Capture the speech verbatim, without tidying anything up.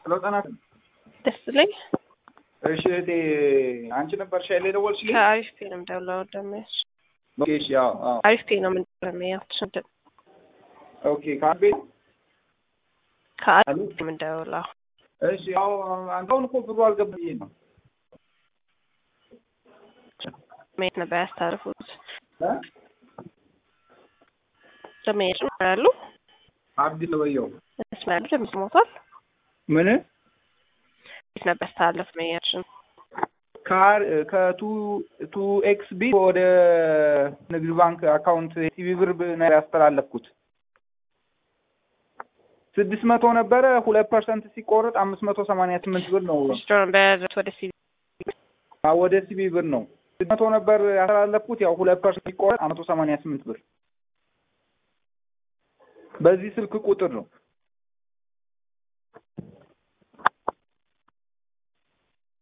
ለውጣና ደስልኝ እሺ እቴ አንቺ ነበርሽ ያለ ደወልሽልኝ? ከአሪፍ ፊልም ደውለው ደምሽ ኦኬ እሺ አዎ አዎ አሪፍ ፊልም ምን ደምያው ተሸደ ኦኬ ካቤ ከአሪፍ ምን ደውለው እሺ ያው አንተውን እኮ ብሩ አልገባኝ ነው ሜት ነበር ያስተርፉት እ ደምያው አሉ አብዲ ለወየው እስማኤል ደምስሞታል ምን ነበር ታለፍ መያችን ካር ከቱ ቱ ኤክስ ቢ ወደ ንግድ ባንክ አካውንት ሲቢ ብር ነው ያስተላለፍኩት ስድስት መቶ ነበረ ሁለት ፐርሰንት ሲቆረጥ አምስት መቶ ሰማንያ ስምንት ብር ነው ስትሮን በያዘት ወደ ሲቢ ወደ ሲቢ ብር ነው ስድስት መቶ ነበር ያስተላለፍኩት ያው ሁለት ፐርሰንት ሲቆረጥ አምስት መቶ ሰማንያ ስምንት ብር በዚህ ስልክ ቁጥር ነው